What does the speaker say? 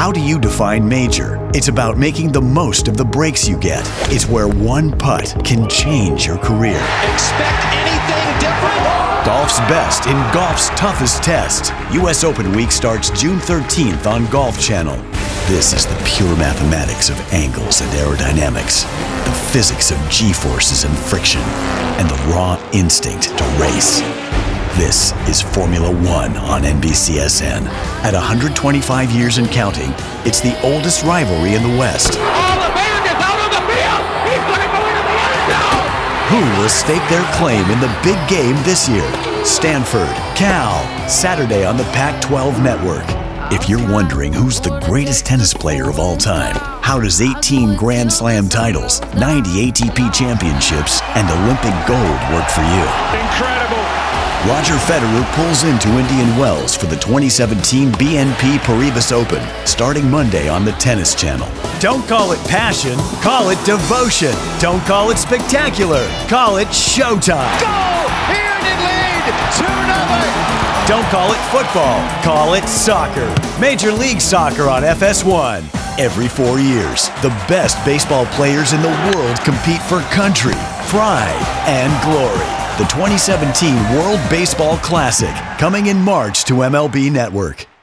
How do you define major? It's about making the most of the breaks you get. It's where one putt can change your career. Expect anything different? Golf's best in golf's toughest test. US Open Week starts June 13th on Golf Channel. This is the pure mathematics of angles and aerodynamics, the physics of G-forces and friction, and the raw instinct to race. This is Formula One on NBCSN. At 125 years and counting, it's the oldest rivalry in the West. Oh, the band is out of the field! He's going to go into the end zone! Who will stake their claim in the big game this year? Stanford, Cal, Saturday on the Pac-12 Network. If you're wondering who's the greatest tennis player of all time, how does 18 Grand Slam titles, 90 ATP championships, and Olympic gold work for you? Incredible! Roger Federer pulls into Indian Wells for the 2017 BNP Paribas Open, starting Monday on the Tennis Channel. Don't call it passion, call it devotion. Don't call it spectacular, call it showtime. Goal! Here in lead! 2-0! Don't call it football, call it soccer. Major League Soccer on FS1. Every 4 years, the best baseball players in the world compete for country, pride, and glory. The 2017 World Baseball Classic, coming in March to MLB Network.